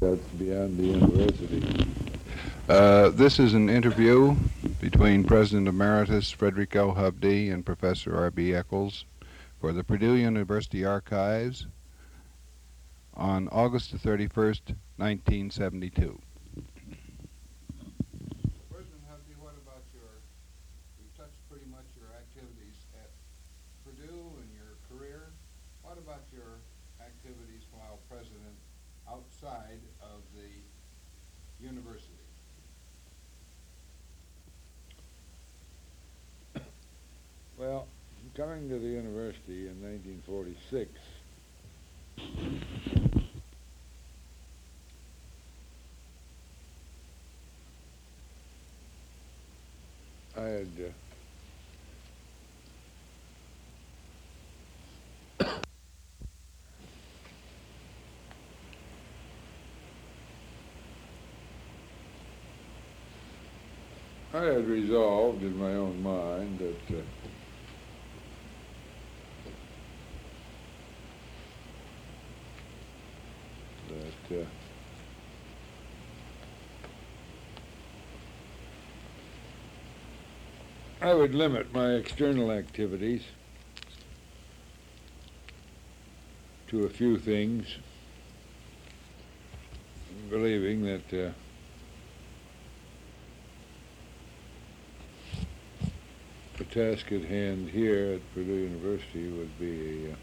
That's beyond the university. This is an interview between President Emeritus Frederick L. Hovde and Professor R.B. Eccles for the Purdue University Archives on August the 31st, 1972. President Hovde, what about you've touched pretty much your activities at Purdue and your career. What about your activities while president outside of the university? Well, coming to the university in 1946, I had resolved in my own mind that I would limit my external activities to a few things, believing that the task at hand here at Purdue University would be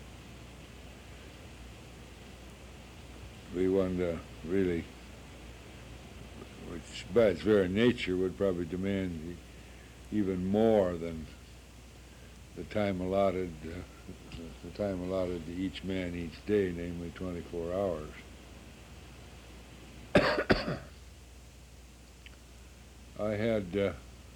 one to really, which by its very nature would probably demand even more than the time allotted to each man each day, namely 24 hours. I had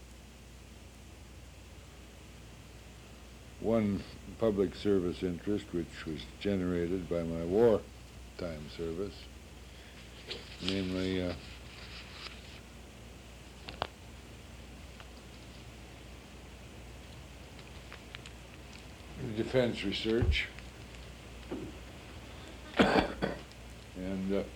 one public service interest, which was generated by my wartime service, namely defense research, and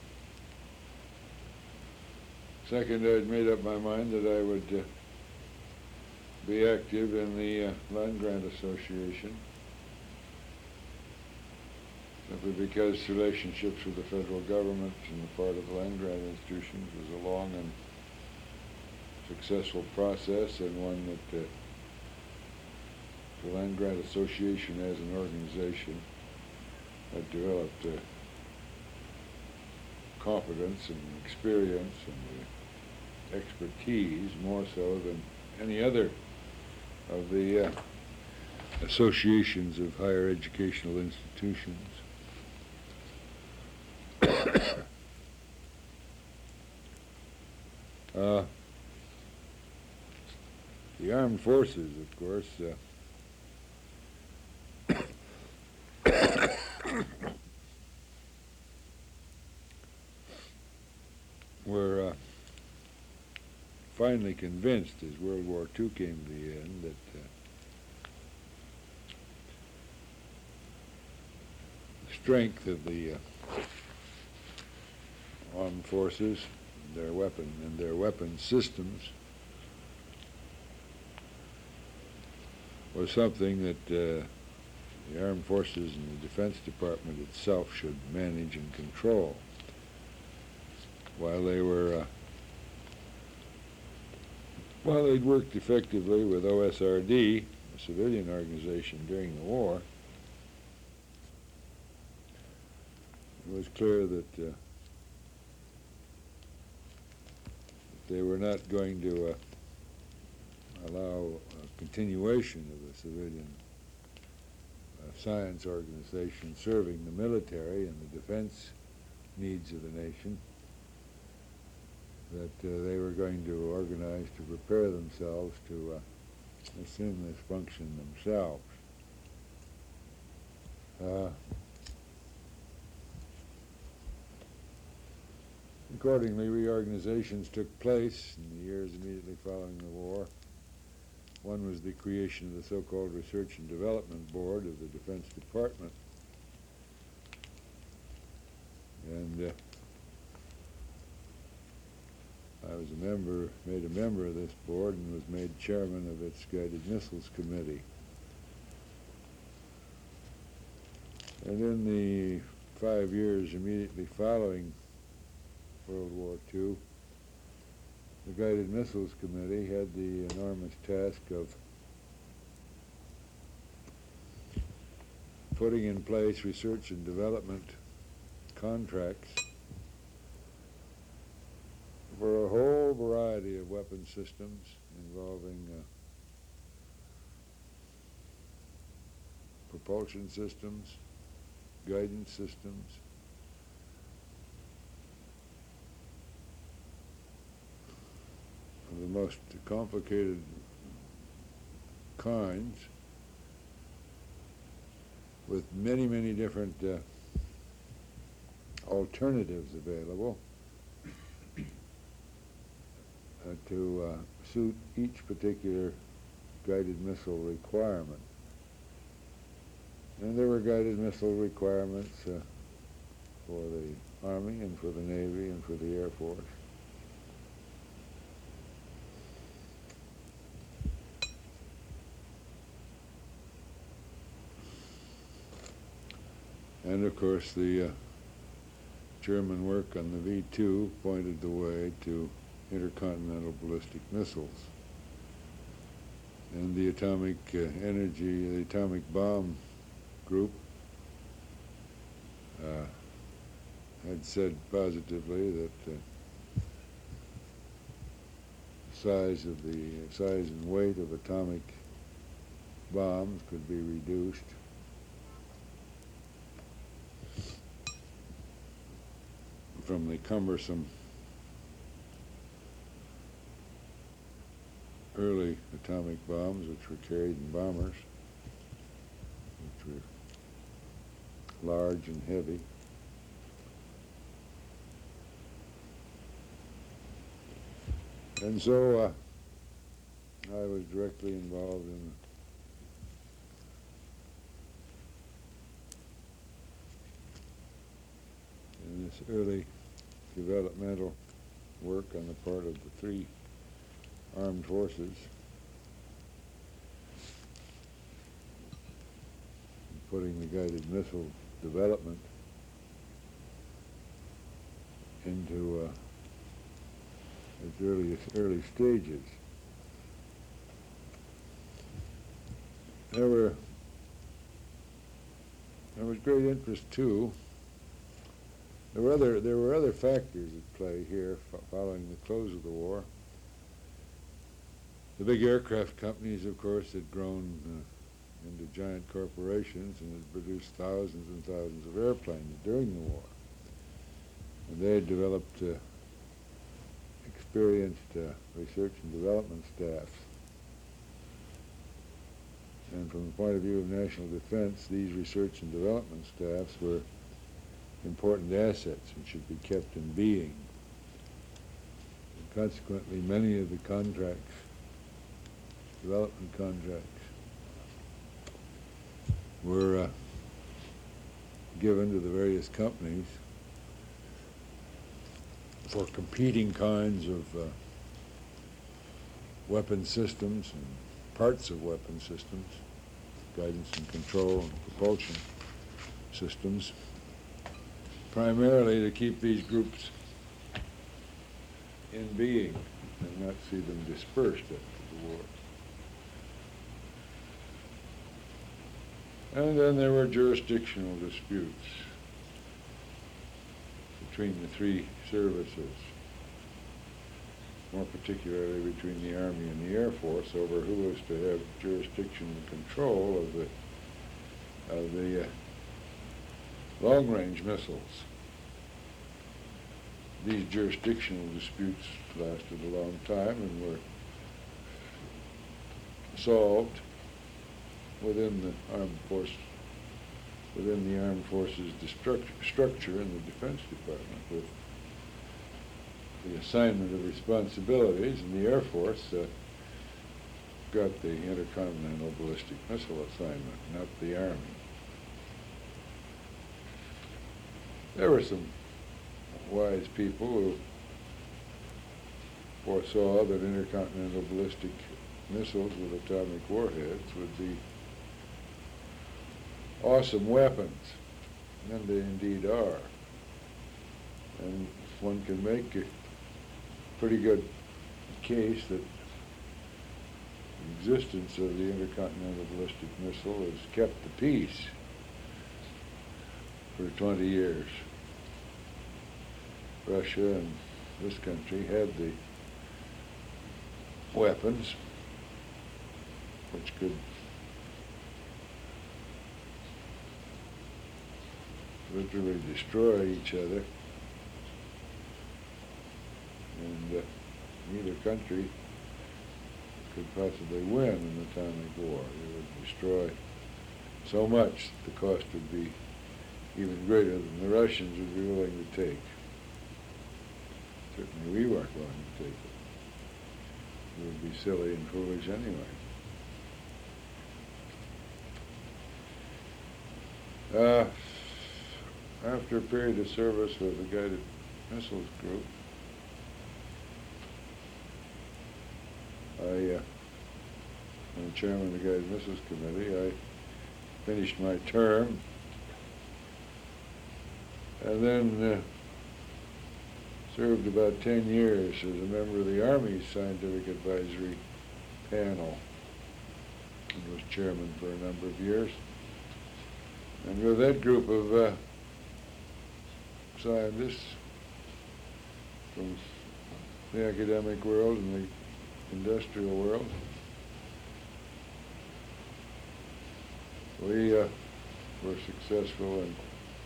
second, I had made up my mind that I would be active in the Land Grant Association, simply because relationships with the federal government and the part of the land grant institutions was a long and successful process, and one that the Land Grant Association as an organization had developed competence and experience and expertise more so than any other of the associations of higher educational institutions. The armed forces, of course, were finally convinced as World War II came to the end that the strength of the armed forces, their weapon systems, was something that the armed forces and the Defense Department itself should manage and control. While they'd worked effectively with OSRD, a civilian organization, during the war, it was clear that they were not going to allow a continuation of a civilian science organization serving the military and the defense needs of the nation, that they were going to organize to prepare themselves to assume this function themselves. Accordingly, reorganizations took place in the years immediately following the war. One was the creation of the so-called Research and Development Board of the Defense Department. And I was made a member of this board and was made chairman of its Guided Missiles Committee. And in the 5 years immediately following World War II, the Guided Missiles Committee had the enormous task of putting in place research and development contracts for a whole variety of weapon systems involving propulsion systems, guidance systems, of the most complicated kinds, with many, many different alternatives available to suit each particular guided missile requirement. And there were guided missile requirements for the Army and for the Navy and for the Air Force. And of course the German work on the V-2 pointed the way to intercontinental ballistic missiles. And the atomic energy, the atomic bomb group had said positively that the size and weight of atomic bombs could be reduced from the cumbersome early atomic bombs, which were carried in bombers, which were large and heavy. And so I was directly involved in this early developmental work on the part of the three armed forces, putting the guided missile development into its early stages. There was great interest too. There were other factors at play here following the close of the war. The big aircraft companies, of course, had grown into giant corporations and had produced thousands and thousands of airplanes during the war. And they had developed experienced research and development staffs. And from the point of view of national defense, these research and development staffs were important assets and should be kept in being. And consequently, many of the contracts, development contracts, were given to the various companies for competing kinds of weapon systems and parts of weapon systems, guidance and control and propulsion systems, primarily to keep these groups in being and not see them dispersed after the war. And then there were jurisdictional disputes between the three services, more particularly between the Army and the Air Force, over who was to have jurisdiction and control of the long-range missiles. These jurisdictional disputes lasted a long time and were solved within the armed forces structure in the Defense Department, with the assignment of responsibilities, and the Air Force got the intercontinental ballistic missile assignment, not the Army. There were some wise people who foresaw that intercontinental ballistic missiles with atomic warheads would be awesome weapons, and they indeed are. And one can make a pretty good case that the existence of the intercontinental ballistic missile has kept the peace for 20 years. Russia and this country had the weapons which could literally destroy each other, and neither country could possibly win an atomic war. It would destroy so much the cost would be even greater than the Russians would be willing to take. Certainly we weren't willing to take it. It would be silly and foolish anyway. After a period of service with the Guided Missiles Group, I'm the chairman of the Guided Missiles Committee. I finished my term, and then served about 10 years as a member of the Army's Scientific Advisory Panel, and was chairman for a number of years. And with that group of scientists from the academic world and the industrial world, we were successful in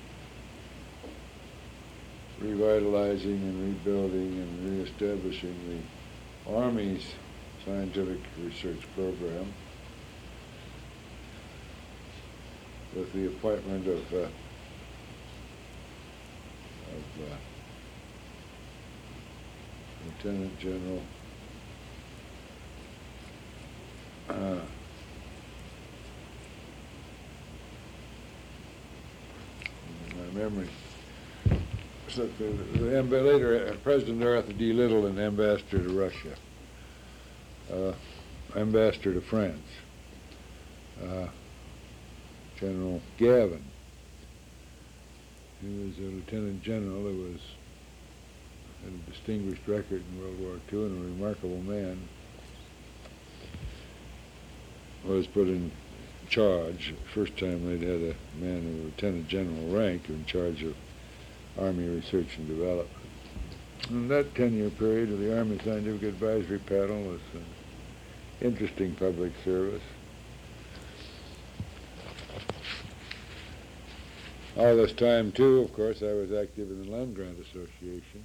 revitalizing and rebuilding and reestablishing the Army's scientific research program with the appointment of Lieutenant General my memory. So later, President Arthur D. Little and Ambassador to Russia, Ambassador to France, General Gavin. He was a lieutenant general who had a distinguished record in World War II and a remarkable man. Was put in charge. First time they'd had a man of lieutenant general rank in charge of Army research and development. And that 10-year period of the Army Scientific Advisory Panel was an interesting public service. All this time, too, of course, I was active in the Land Grant Association.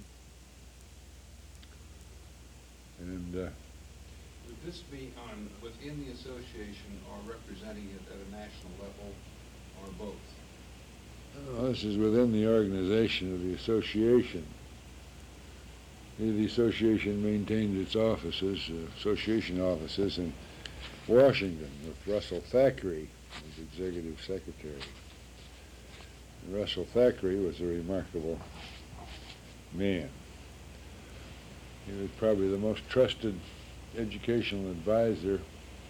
And would this be within the association or representing it at a national level, or both? This is within the organization of the association. The association maintained its offices, association offices in Washington with Russell Thackeray as executive secretary. And Russell Thackeray was a remarkable man. He was probably the most trusted educational advisor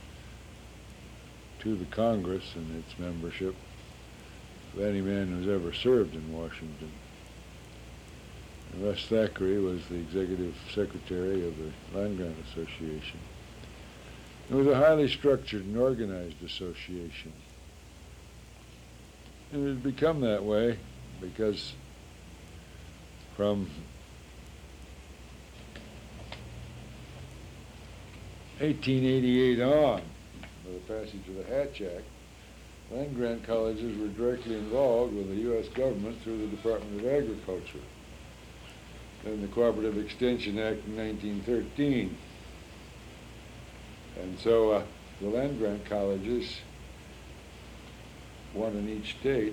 to the Congress and its membership of any man who's ever served in Washington. And Russ Thackeray was the executive secretary of the Land Grant Association. It was a highly structured and organized association. And it had become that way because from 1888 on, with the passage of the Hatch Act, land grant colleges were directly involved with the U.S. government through the Department of Agriculture and the Cooperative Extension Act in 1913. And so the land grant colleges, one in each state,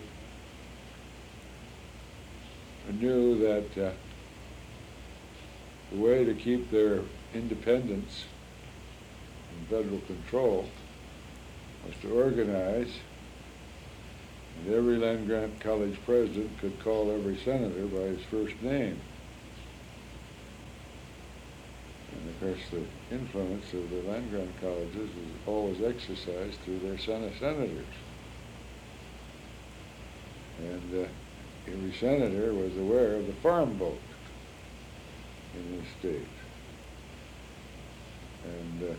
knew that the way to keep their independence and federal control was to organize, and every land grant college president could call every senator by his first name. And of course, the influence of the land-grant colleges was always exercised through their senators. And every senator was aware of the farm vote in his state. And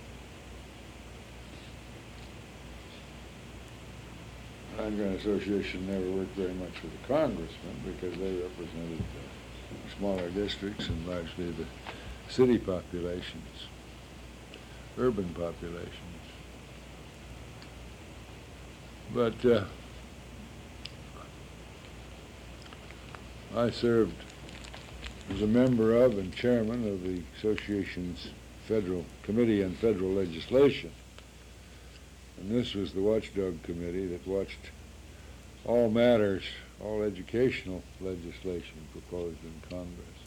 the Land-Grant Association never worked very much with the congressmen because they represented smaller districts and largely the city populations, urban populations. But I served as a member of and chairman of the association's Federal Committee on Federal Legislation. And this was the watchdog committee that watched all matters, all educational legislation proposed in Congress,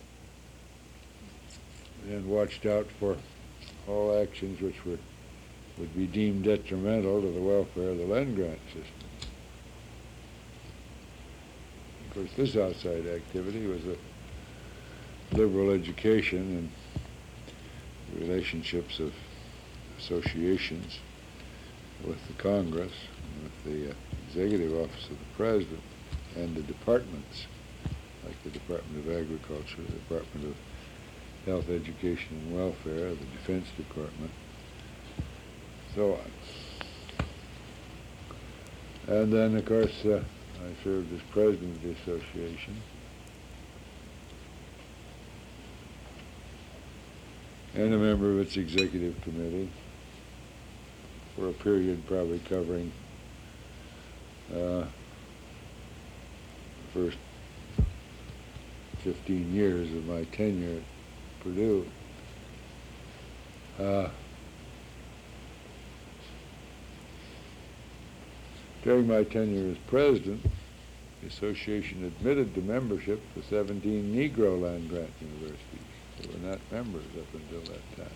and watched out for all actions which would be deemed detrimental to the welfare of the land-grant system. Of course, this outside activity was a liberal education and relationships of associations with the Congress, with the executive office of the President, and the departments, like the Department of Agriculture, the Department of Health, Education, and Welfare, the Defense Department, so on. And then, of course, I served as president of the association. And a member of its executive committee for a period probably covering the first 15 years of my tenure at Purdue. During my tenure as president, the association admitted to membership the 17 Negro land-grant universities. They were not members up until that time.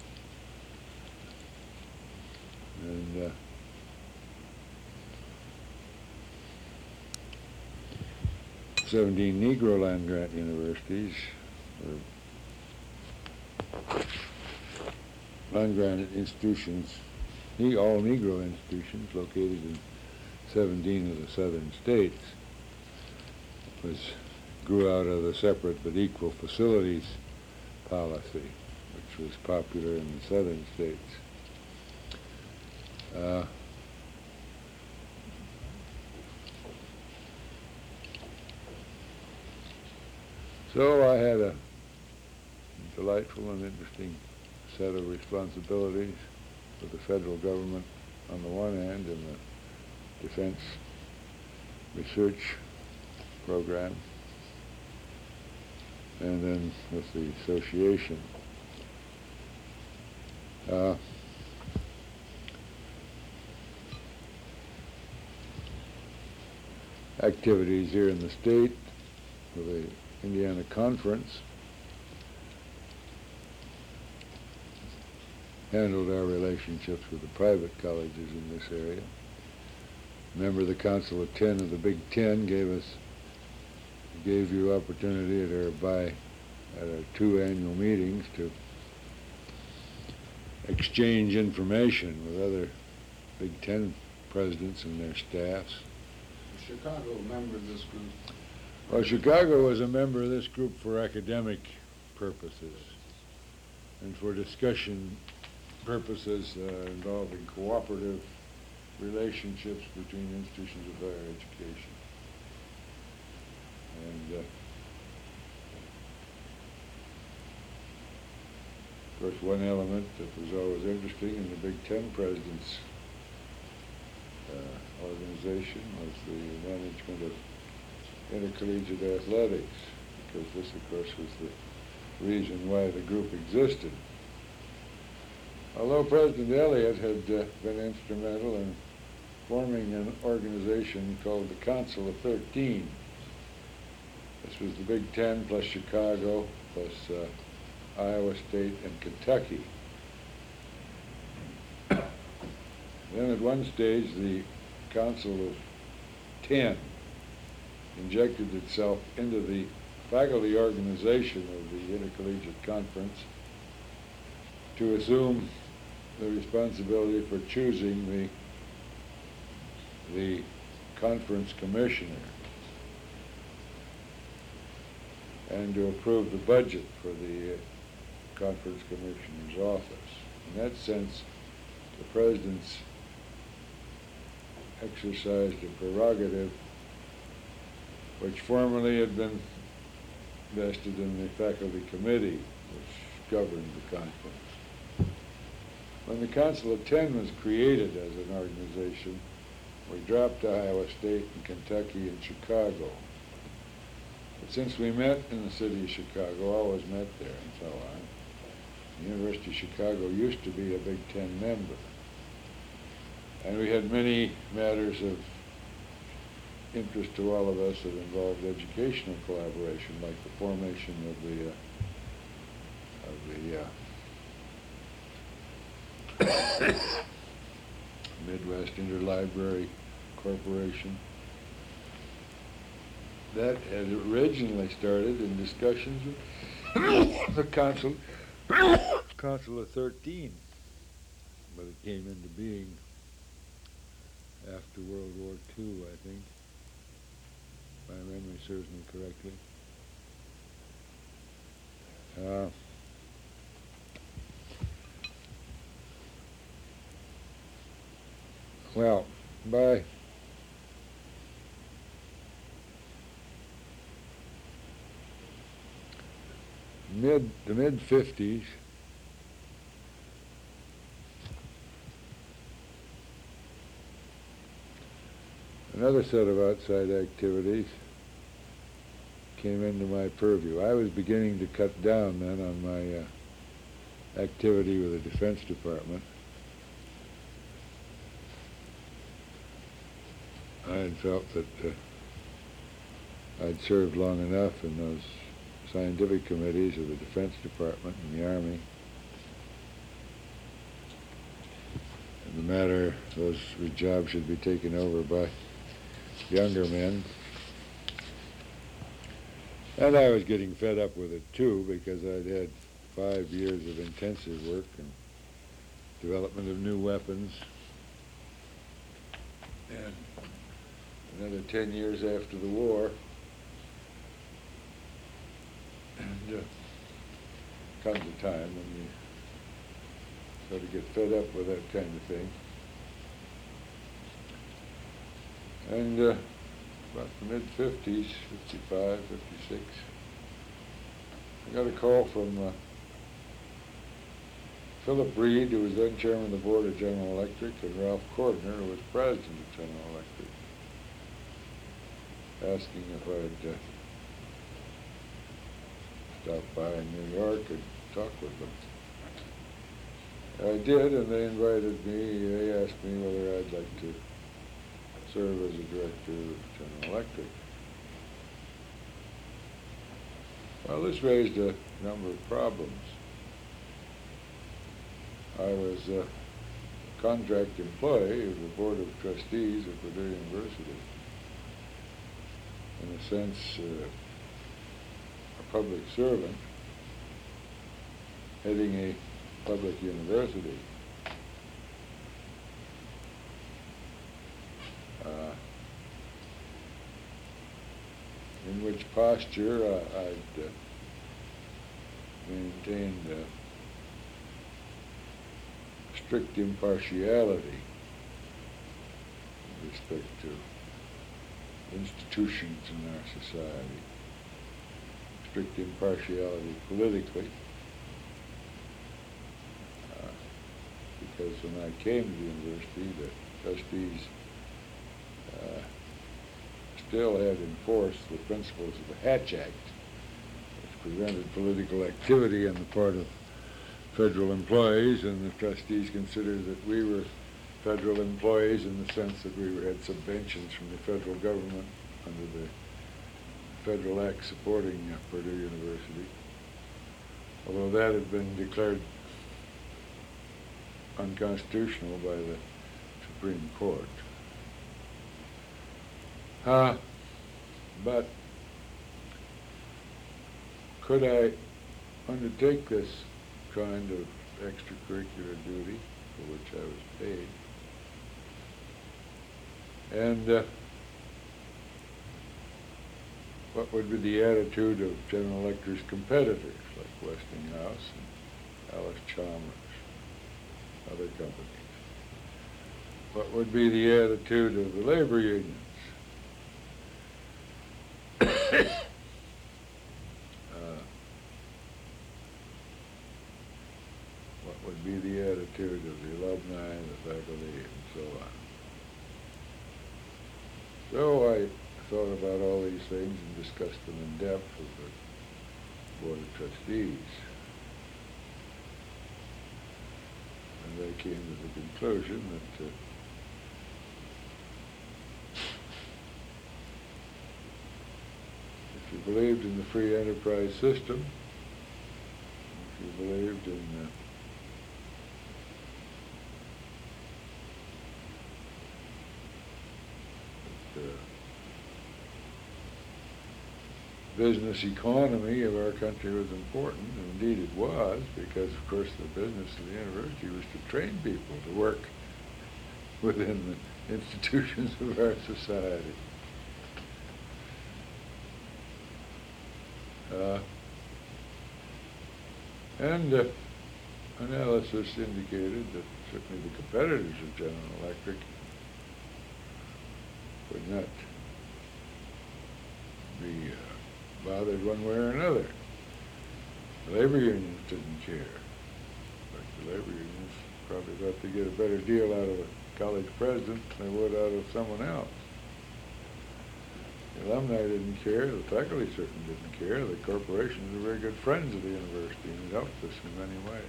And 17 Negro land-grant universities, or land-grant institutions, all Negro institutions located in 17 of the southern states, grew out of the separate but equal facilities policy, which was popular in the southern states. So I had a delightful and interesting set of responsibilities for the federal government on the one hand and the defense research program, and then with the association. Activities here in the state for the Indiana Conference handled our relationships with the private colleges in this area. Member of the Council of 10 of the Big Ten gave you opportunity at our 2 annual meetings to exchange information with other Big Ten presidents and their staffs. Was Chicago a member of this group? Well, Chicago was a member of this group for academic purposes and for discussion purposes involving cooperative relationships between institutions of higher education. And of course, one element that was always interesting in the Big Ten president's organization was the management of intercollegiate athletics, because this, of course, was the reason why the group existed. Although President Elliott had been instrumental in forming an organization called the Council of 13. This was the Big Ten plus Chicago plus Iowa State and Kentucky. Then at one stage the Council of 10 injected itself into the faculty organization of the Intercollegiate Conference to assume the responsibility for choosing the conference commissioner and to approve the budget for the conference commissioner's office. In that sense, the president's exercised a prerogative which formerly had been vested in the faculty committee which governed the conference. When the Council of Ten was created as an organization, we dropped Iowa State and Kentucky and Chicago. But since we met in the city of Chicago, always met there and so on, the University of Chicago used to be a Big Ten member. And we had many matters of interest to all of us that involved educational collaboration, like the formation of the Midwest Interlibrary Corporation. That had originally started in discussions with the Council of 13, but it came into being after World War II, I think, if my memory serves me correctly. Well, by the mid-50s, another set of outside activities came into my purview. I was beginning to cut down then on my activity with the Defense Department. I had felt that I'd served long enough in those scientific committees of the Defense Department and the Army. And the matter, those jobs should be taken over by younger men. And I was getting fed up with it too, because I'd had 5 years of intensive work and development of new weapons, and another 10 years after the war. And comes a time when you sort of get fed up with that kind of thing. And about the mid-50s, 55, 56, I got a call from Philip Reed, who was then chairman of the board of General Electric, and Ralph Cordner, who was president of General Electric, asking if I'd stop by in New York and talk with them. I did, and they invited me. They asked me whether I'd like to serve as a director of General Electric. Well, this raised a number of problems. I was a contract employee of the Board of Trustees of Purdue University. In a sense, a public servant heading a public university. In which posture I'd maintained strict impartiality with respect to institutions in our society, strict impartiality politically, because when I came to the university, the trustees still had in force the principles of the Hatch Act, which prevented political activity on the part of federal employees, and the trustees considered that we were federal employees in the sense that we had subventions from the federal government under the Federal Act supporting Purdue University, although that had been declared unconstitutional by the Supreme Court. But could I undertake this kind of extracurricular duty for which I was paid. And what would be the attitude of General Electric's competitors like Westinghouse and Allis-Chalmers, other companies? What would be the attitude of the labor unions? What would be the attitude of the alumni, the faculty, and so on? So I thought about all these things and discussed them in depth with the Board of Trustees. And they came to the conclusion that if you believed in the free enterprise system, if you believed in the business economy of our country was important, and indeed it was, because of course the business of the university was to train people to work within the institutions of our society. And analysis indicated that certainly the competitors of General Electric would not be bothered one way or another. The labor unions didn't care. In fact, the labor unions probably thought they'd get a better deal out of a college president than they would out of someone else. The alumni didn't care, the faculty certainly didn't care, the corporations were very good friends of the university and it helped us in many ways.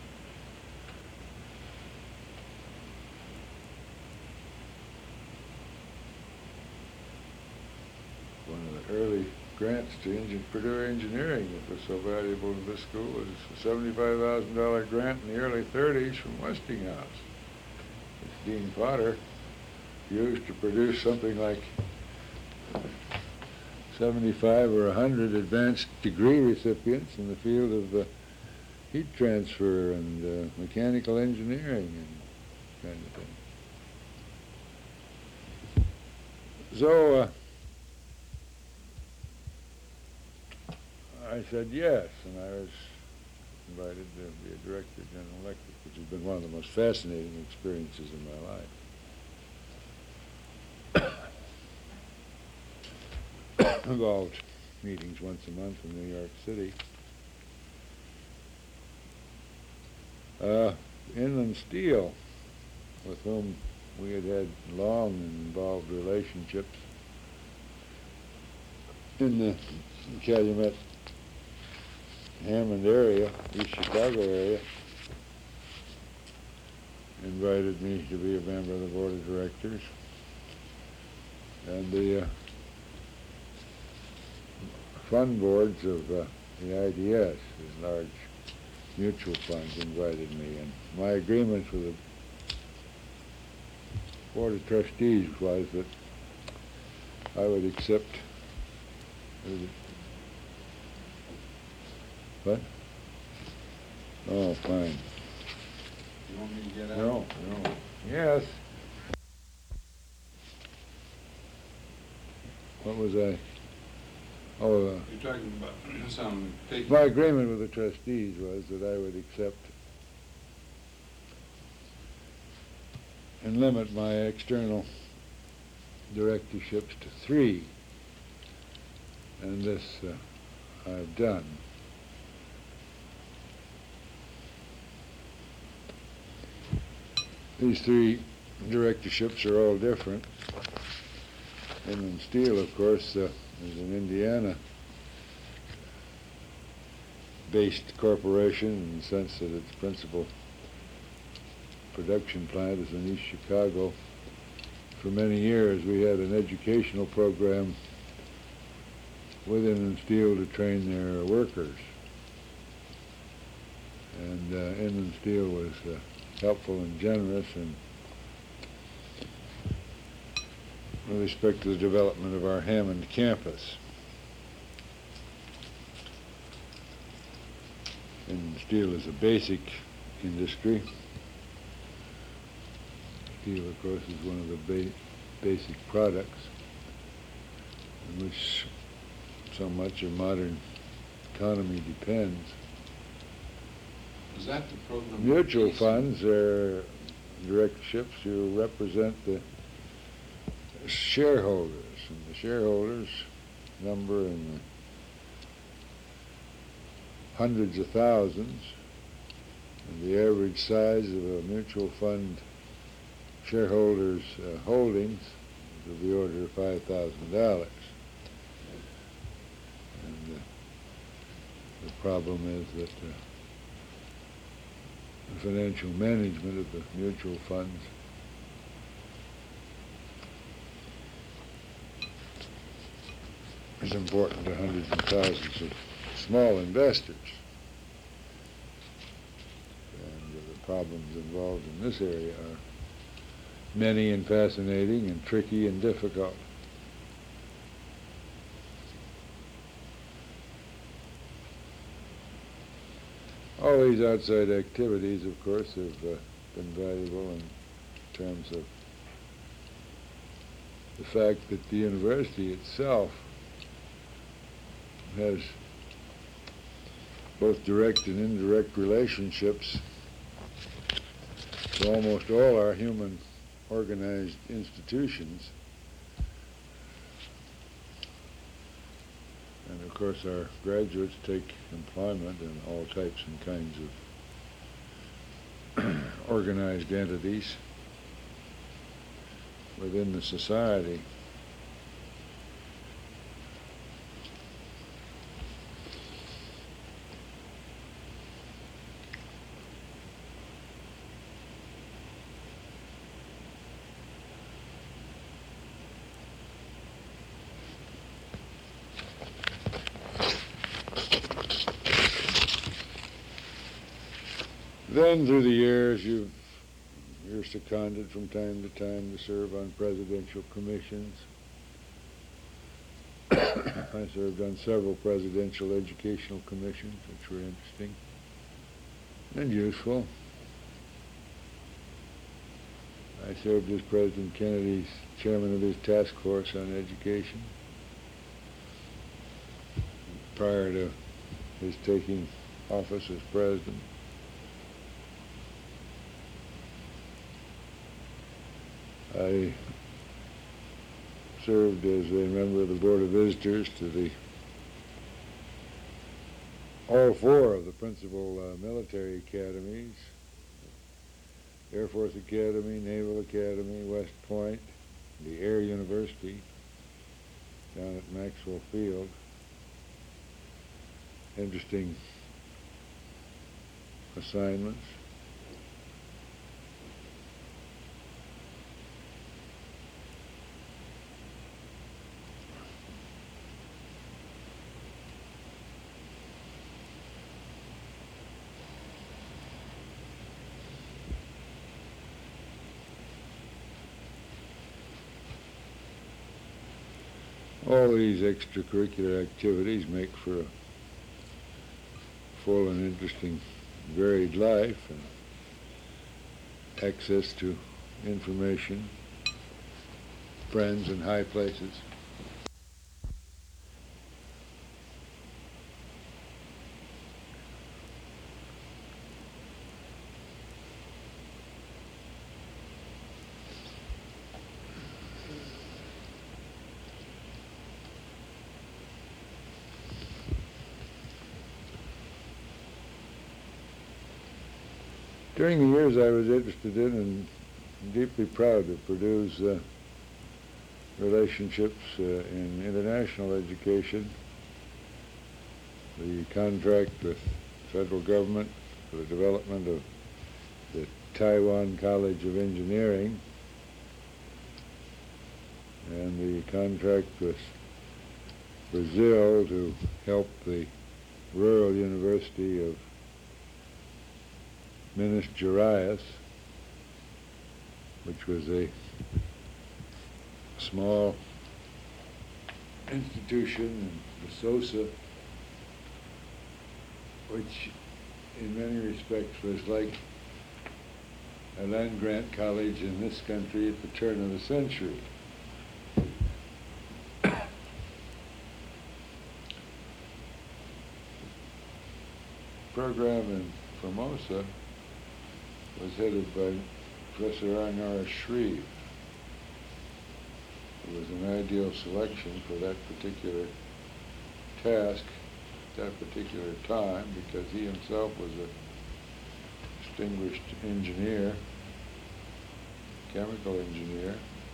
One of the early grants to Purdue Engineering that was so valuable to this school was a $75,000 grant in the early 30s from Westinghouse, which Dean Potter used to produce something like 75 or 100 advanced degree recipients in the field of heat transfer and mechanical engineering and kind of thing. So I said yes, and I was invited to be a director of General Electric, which has been one of the most fascinating experiences in my life. Involved meetings once a month in New York City. Inland Steel, with whom we had had long and involved relationships in the Calumet, Hammond area, East Chicago area, invited me to be a member of the board of directors. And the fund boards of the IDS, these large mutual funds, invited me, and my agreement with the Board of Trustees was that I would accept what? Oh, fine. You want me to get out? No. Yes. What was I? Oh, You're talking about some taking... my agreement with the trustees was that I would accept and limit my external directorships to 3, and this I've done. These 3 directorships are all different. Inland Steel, of course, is an Indiana-based corporation in the sense that its principal production plant is in East Chicago. For many years, we had an educational program with Inland Steel to train their workers. And Inland Steel was helpful and generous and with respect to the development of our Hammond campus. Inland Steel is a basic industry. Steel, of course, is one of the basic products on which so much of modern economy depends. Is that the program? Mutual funds are directorships who represent the shareholders, and the shareholders number in the hundreds of thousands, and the average size of a mutual fund shareholders' holdings is of the order of $5,000. And the problem is that the financial management of the mutual funds is important to hundreds of thousands of small investors. And the problems involved in this area are many and fascinating and tricky and difficult. All these outside activities, of course, have been valuable in terms of the fact that the university itself has both direct and indirect relationships to almost all our human organized institutions. And of course our graduates take employment in all types and kinds of organized entities within the society. Then through the years you're seconded from time to time to serve on presidential commissions. I served on several presidential educational commissions, which were interesting and useful. I served as President Kennedy's chairman of his task force on education prior to his taking office as president. I served as a member of the Board of Visitors to all four of the principal military academies: Air Force Academy, Naval Academy, West Point, the Air University down at Maxwell Field. Interesting assignments. All these extracurricular activities make for a full and interesting, varied life, and access to information, friends, and high places. During the years I was interested in and deeply proud of Purdue's relationships in international education, the contract with the federal government for the development of the Taiwan College of Engineering, and the contract with Brazil to help the Rural University of Minas Gerais, which was a small institution in Viçosa, which in many respects was like a land-grant college in this country at the turn of the century. The program in Formosa was headed by Professor Arnara Shreve. It was an ideal selection for that particular task at that particular time because he himself was a distinguished engineer, chemical engineer,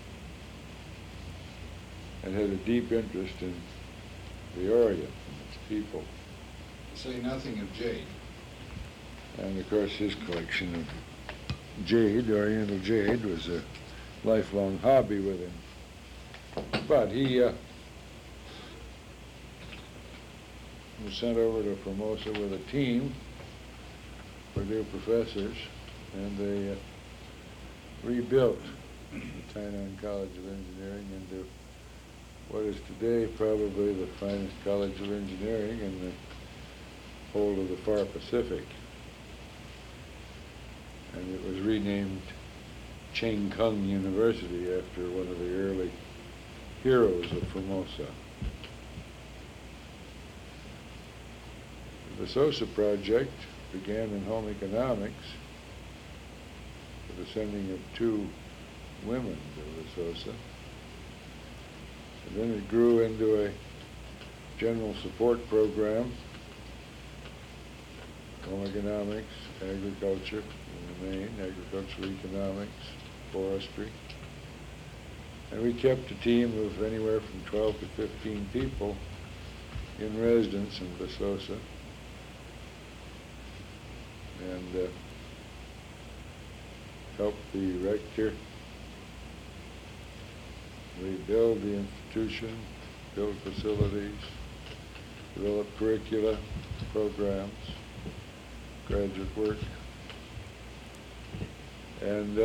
and had a deep interest in the Orient and its people. To say nothing of jade. And of course his collection of jade, Oriental jade, was a lifelong hobby with him. But he was sent over to Formosa with a team, Purdue professors, and they rebuilt the Tainan College of Engineering into what is today probably the finest college of engineering in the whole of the far Pacific. And it was renamed Cheng Kung University after one of the early heroes of Formosa. The Visosa project began in home economics with the sending of 2 women to Visosa. And then it grew into a general support program, home economics, agriculture in the main, agricultural economics, forestry. And we kept a team of anywhere from 12 to 15 people in residence in Visosa. And helped the rector rebuild the institution, build facilities, develop curricula, programs, graduate work, and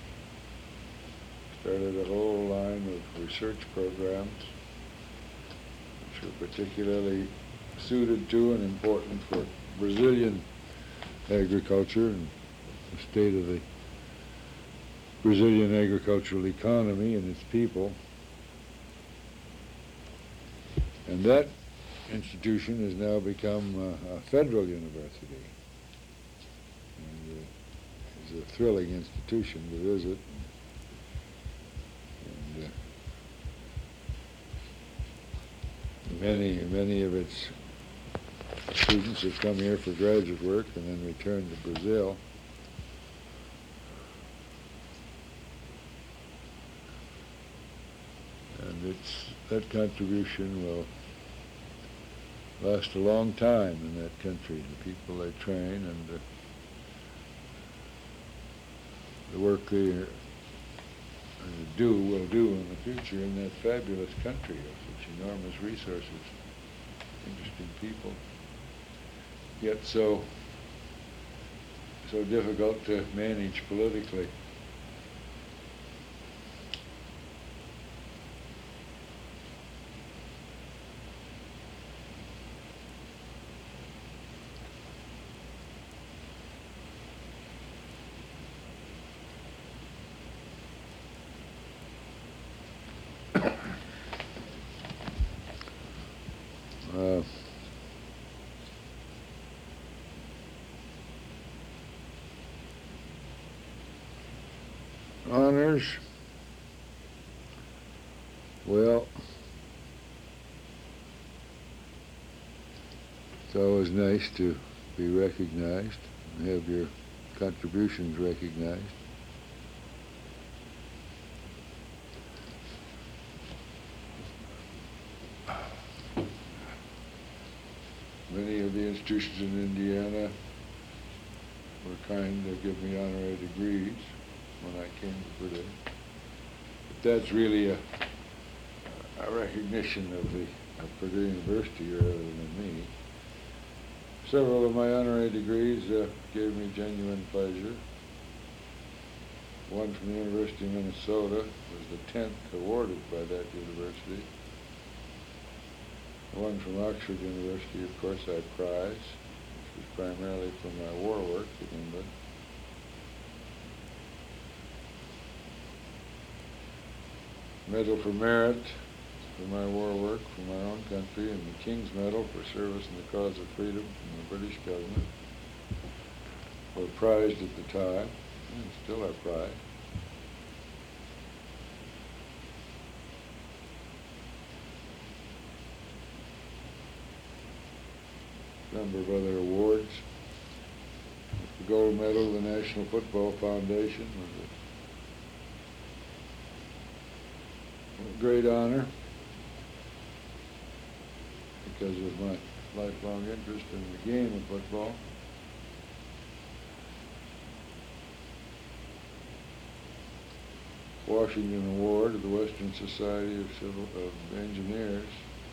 started a whole line of research programs which were particularly suited to and important for Brazilian agriculture and the state of the Brazilian agricultural economy and its people. And that institution has now become a federal university. And it's a thrilling institution to visit. And many of its students have come here for graduate work and then returned to Brazil. And that contribution will last a long time in that country, the people they train and the work they will do in the future in that fabulous country of such enormous resources, interesting people, yet so difficult to manage politically. Honors, well, it's always nice to be recognized and have your contributions recognized. Many of the institutions in Indiana were kind to give me honorary degrees when I came to Purdue. But that's really a recognition of Purdue University rather than me. Several of my honorary degrees gave me genuine pleasure. One from the University of Minnesota was the 10th awarded by that university. One from Oxford University, of course, I prize, which was primarily for my war work in England. Medal for Merit for my war work for my own country, and the King's Medal for service in the cause of freedom from the British government. Were prized at the time, and still are prized. A number of other awards. The gold medal of the National Football Foundation was a great honor because of my lifelong interest in the game of football. Washington Award of the Western Society of Engineers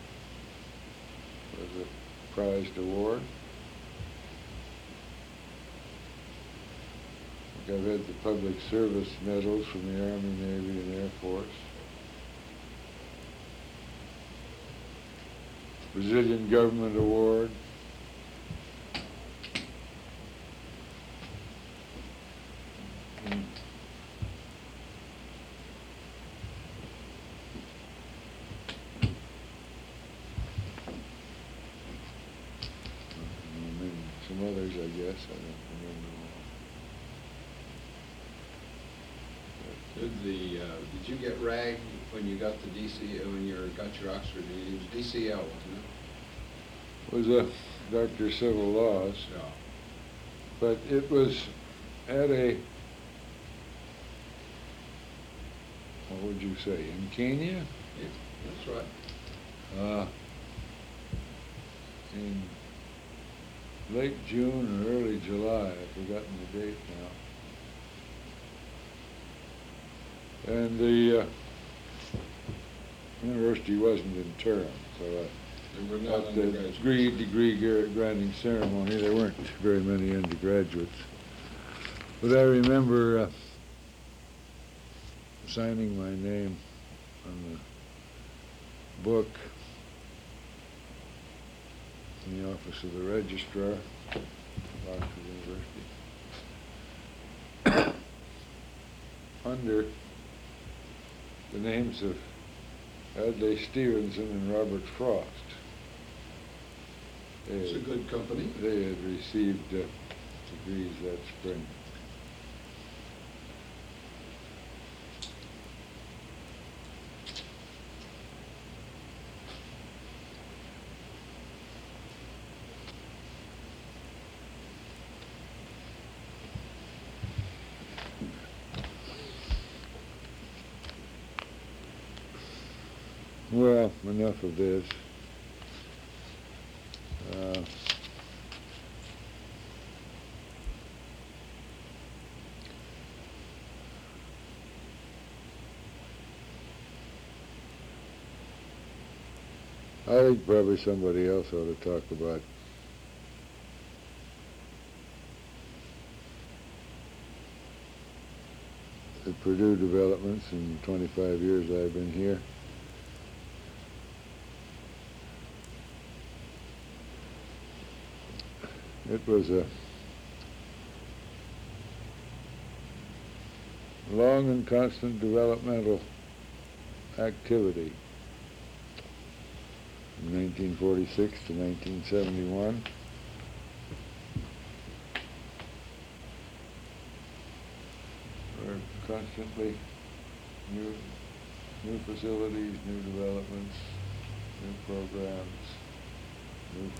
was a prized award. I've had the public service medals from the Army, Navy, and Air Force. Brazilian Government Award. Some others, I guess. I don't remember all. Did you get ragged when you got the DC when you got your Oxford? It was DCL, wasn't it? It was a Doctor of Civil Laws, Yeah. but it was at a, what would you say, in Kenya? Yeah, that's right. In late June or early July, I've forgotten the date now. And the university wasn't in term, so They were not at the undergraduates. degree granting ceremony, there weren't very many undergraduates. But I remember signing my name on the book in the office of the registrar at Oxford University under the names of Adlai Stevenson and Robert Frost. It's a good company. They had received degrees that spring. Well, enough of this. I think probably somebody else ought to talk about the Purdue developments in the 25 years I've been here. It was a long and constant developmental activity from 1946 to 1971. There are constantly new facilities, new developments, new programs, new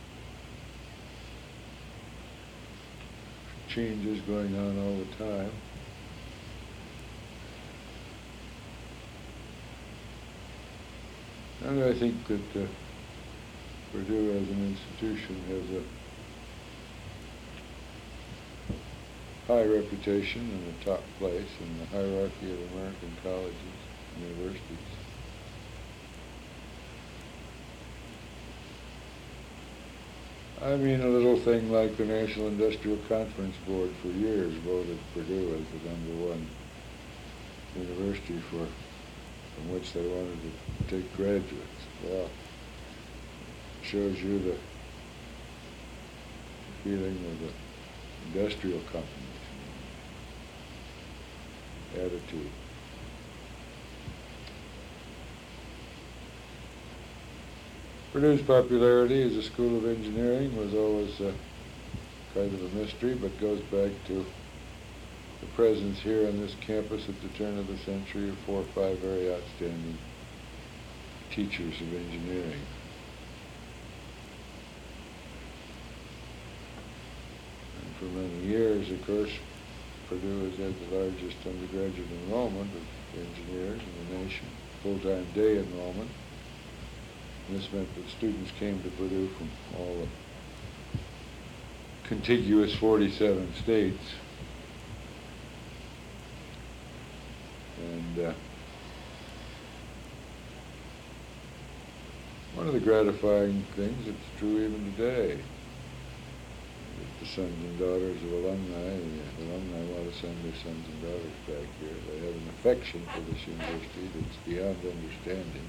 changes going on all the time. And I think that Purdue as an institution has a high reputation and a top place in the hierarchy of American colleges and universities. I mean, a little thing like the National Industrial Conference Board for years voted Purdue as the #1 university from which they wanted to take graduates. Well, it shows you the feeling of the industrial companies, attitude. Purdue's popularity as a school of engineering was always kind of a mystery, but goes back to the presence here on this campus at the turn of the century of 4 or 5 very outstanding teachers of engineering. And for many years, of course, Purdue has had the largest undergraduate enrollment of engineers in the nation, full-time day enrollment. And this meant that students came to Purdue from all the contiguous 47 states. And one of the gratifying things that's true even today, that the sons and daughters of alumni, the alumni want to send their sons and daughters back here. They have an affection for this university that's beyond understanding.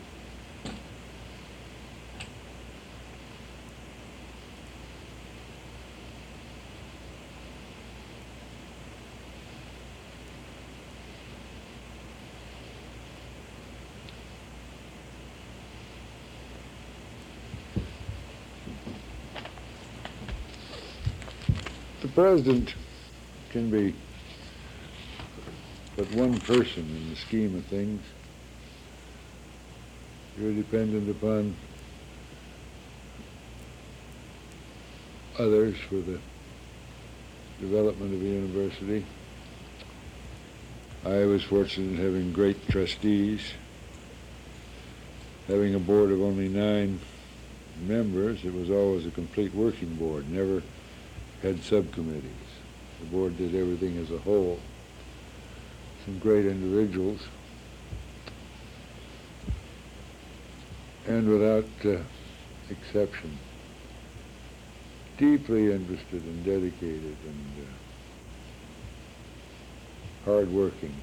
The president can be but one person in the scheme of things. You're dependent upon others for the development of the university. I was fortunate in having great trustees, having a board of only 9 members. It was always a complete working board, never had subcommittees. The board did everything as a whole. Some great individuals. And without exception, deeply interested and dedicated and hard-working.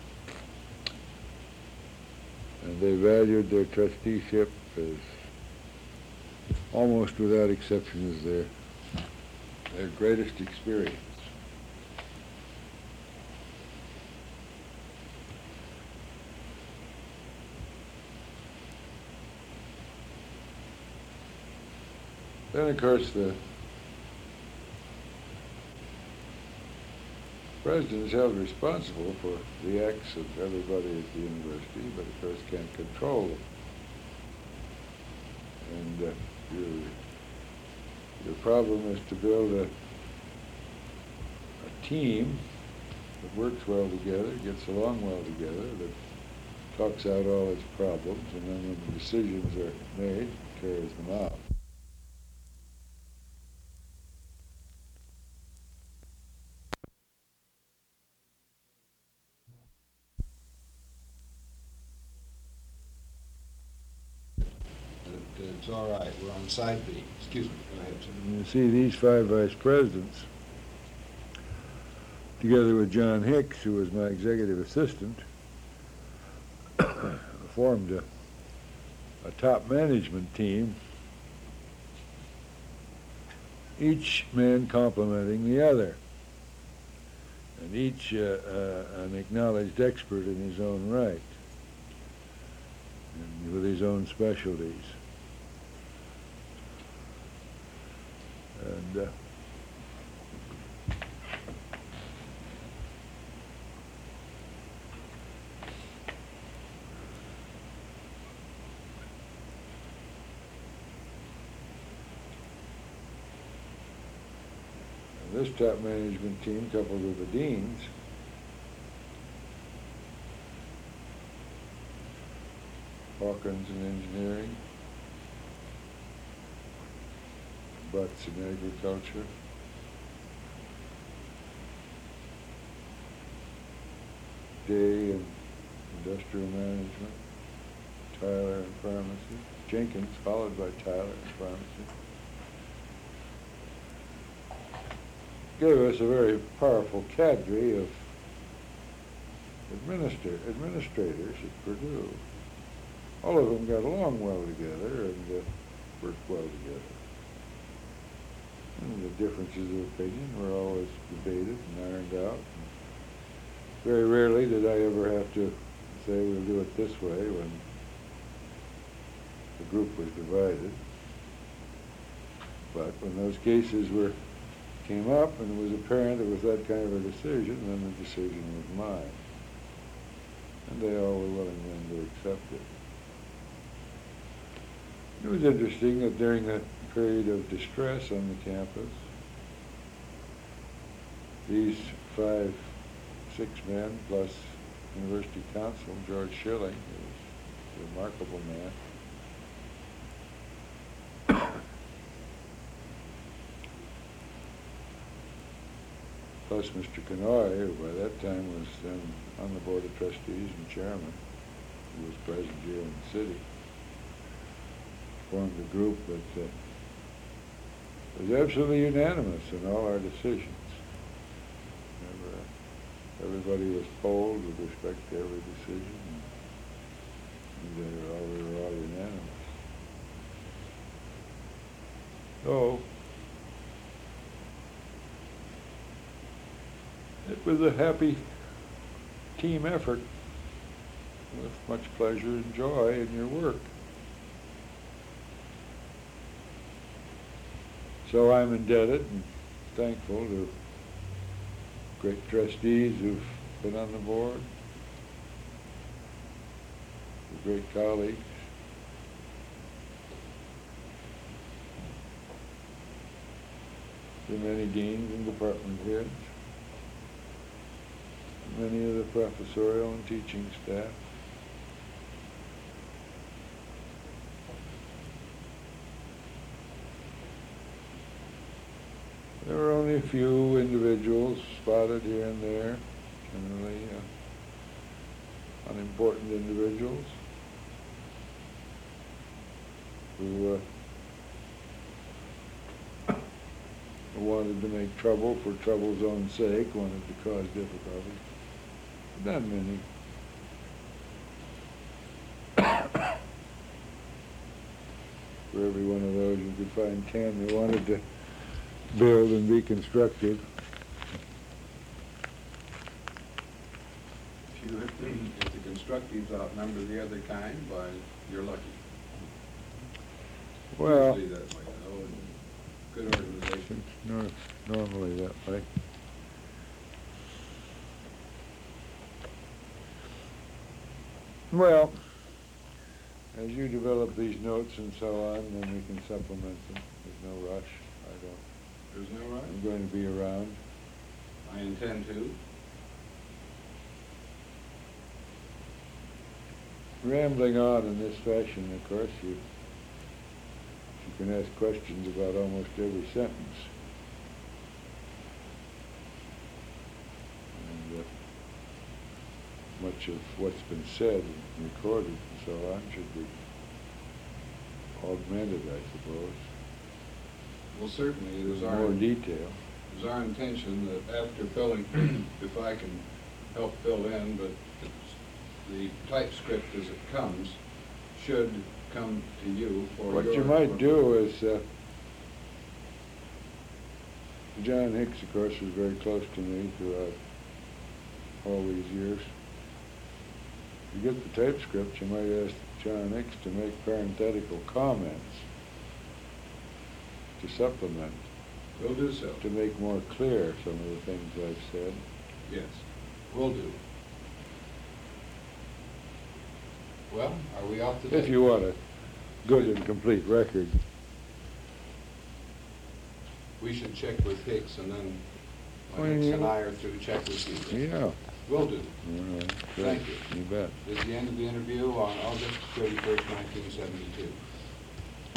And they valued their trusteeship as almost without exception as their greatest experience. Then, of course, the president is held responsible for the acts of everybody at the university, but of course can't control them. And your problem is to build a team that works well together, gets along well together, that talks out all its problems, and then when the decisions are made, carries them out. It's all right. We're on side B. Excuse me. Go ahead. And you see these 5 vice presidents, together with John Hicks, who was my executive assistant, formed a top management team, each man complementing the other, and each an acknowledged expert in his own right, and with his own specialties. And this top management team, coupled with the deans, Hawkins in engineering, Butts in agriculture, Day in industrial management, Tyler in pharmacy, Jenkins followed by Tyler in pharmacy, gave us a very powerful cadre of administrators at Purdue. All of them got along well together and worked well together. And the differences of opinion were always debated and ironed out. And very rarely did I ever have to say we'll do it this way when the group was divided. But when those cases came up and it was apparent it was that kind of a decision, then the decision was mine. And they all were willing then to accept it. It was interesting that during that period of distress on the campus, these 5, 6 men, plus University Counsel George Schilling, who was a remarkable man, plus Mr. Kanoy, who by that time was on the Board of Trustees and chairman, who was present here in the city, formed a group that was absolutely unanimous in all our decisions. Everybody was polled with respect to every decision, and we were all unanimous. So, it was a happy team effort with much pleasure and joy in your work. So I'm indebted and thankful to great trustees who've been on the board, the great colleagues, the many deans and department heads, many of the professorial and teaching staff. There were only a few individuals spotted here and there, generally unimportant individuals who wanted to make trouble for trouble's own sake, wanted to cause difficulty. Not many. For every one of those you could find 10 who wanted to build and be constructive. If the constructives outnumber the other kind, why, you're lucky. Well, Usually that way, though, and good organization. Normally that way. Well, as you develop these notes and so on, then we can supplement them. There's no rush. There's no rush? I'm going to be around. I intend to. Rambling on in this fashion, of course, you can ask questions about almost every sentence. And much of what's been said and recorded and so on should be augmented, I suppose. Well, certainly, it is more detail. It is our intention that after filling, if I can help fill in, but the typescript as it comes should come to you for What your you might do is, John Hicks, of course, was very close to me throughout all these years. If you get the typescript, you might ask John Hicks to make parenthetical comments to supplement. We'll do so. To make more clear some of the things I've said. Yes, will do. Well, are we off to If you want a good and complete record. We should check with Hicks, and then Well, Hicks and yeah. I are through, check with you. Yeah. Will do. All right. Thank you. You bet. This is the end of the interview on August 31st, 1972.